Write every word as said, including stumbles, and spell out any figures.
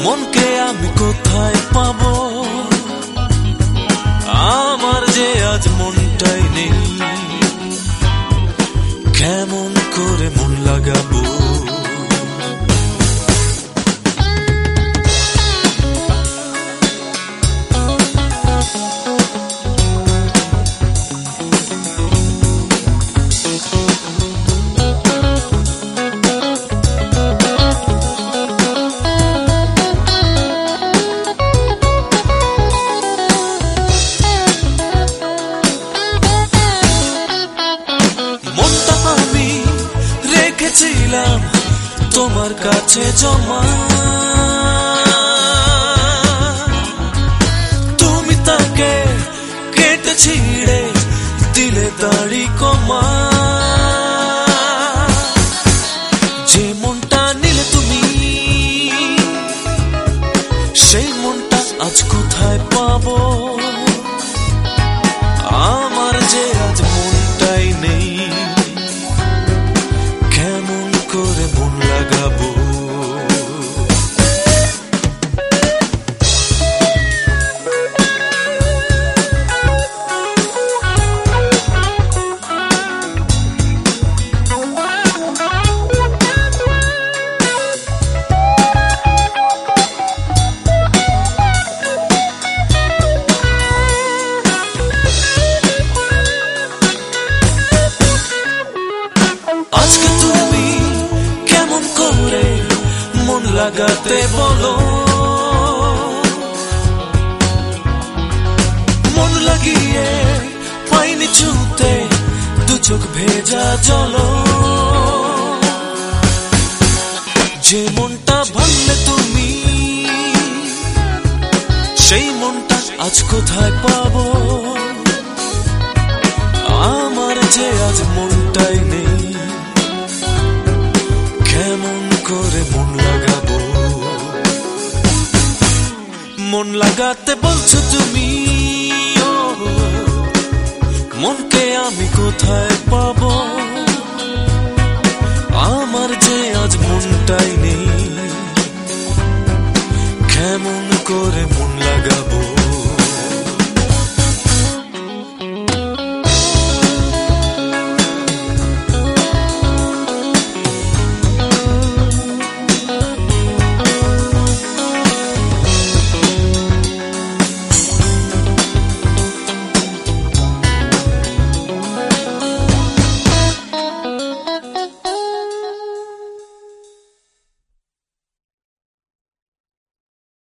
মনকে আমি কোথায় পাবো, আমার যে আজ মনটাই নেই, কেমন করে মন লাগাবো। ছিলাম তোমার কাছে জমা, তুমি তাকে কেটে ছিঁড়ে দিলে দাড়ি কমা। যে মনটা নিলে তুমি, সেই মনটা আজ কোথায় পাবো, আমার যে আজ মনটাই নেই, করে মন লাগাবো। আজকে তুমি কেমন করে মন লাগাতে বলো, মন লাগিয়ে পাইনি ছুঁতে দু চোখ ভেজা জলো। যে মনটা ভাঙলে তুমি, সেই মনটা আজ কোথায় পাবো, আমার যে আজ মনটাই নেই, কেমন করে মন লাগাবো। মন লাগাতে বলছো তুমি, ও মনকে আমি কোথায় পাবো, আমার যে আজ মনটাই নেই, কেমন করে মন লাগাবো।